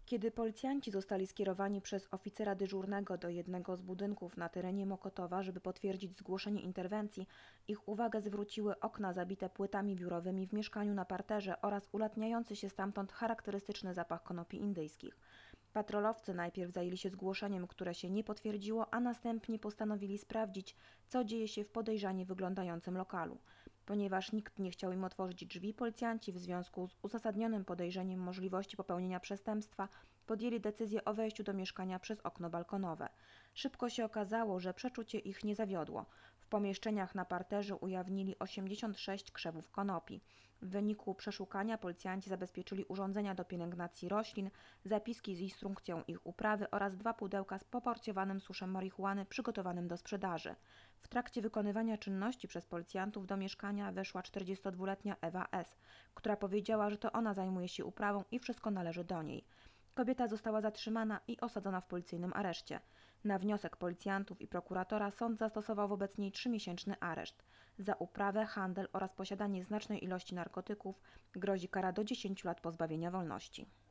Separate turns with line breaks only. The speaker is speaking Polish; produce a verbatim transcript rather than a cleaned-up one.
Kiedy policjanci zostali skierowani przez oficera dyżurnego do jednego z budynków na terenie Mokotowa, żeby potwierdzić zgłoszenie interwencji, ich uwagę zwróciły okna zabite płytami biurowymi w mieszkaniu na parterze oraz ulatniający się stamtąd charakterystyczny zapach konopi indyjskich. Patrolowcy najpierw zajęli się zgłoszeniem, które się nie potwierdziło, a następnie postanowili sprawdzić, co dzieje się w podejrzanie wyglądającym lokalu. Ponieważ nikt nie chciał im otworzyć drzwi, policjanci w związku z uzasadnionym podejrzeniem możliwości popełnienia przestępstwa podjęli decyzję o wejściu do mieszkania przez okno balkonowe. Szybko się okazało, że przeczucie ich nie zawiodło. W pomieszczeniach na parterze ujawnili osiemdziesiąt sześć krzewów konopi. W wyniku przeszukania policjanci zabezpieczyli urządzenia do pielęgnacji roślin, zapiski z instrukcją ich uprawy oraz dwa pudełka z poporcjowanym suszem marihuany przygotowanym do sprzedaży. W trakcie wykonywania czynności przez policjantów do mieszkania weszła czterdziestodwuletnia Ewa S., która powiedziała, że to ona zajmuje się uprawą i wszystko należy do niej. Kobieta została zatrzymana i osadzona w policyjnym areszcie. Na wniosek policjantów i prokuratora sąd zastosował wobec niej trzymiesięczny areszt. Za uprawę, handel oraz posiadanie znacznej ilości narkotyków grozi kara do dziesięciu lat pozbawienia wolności.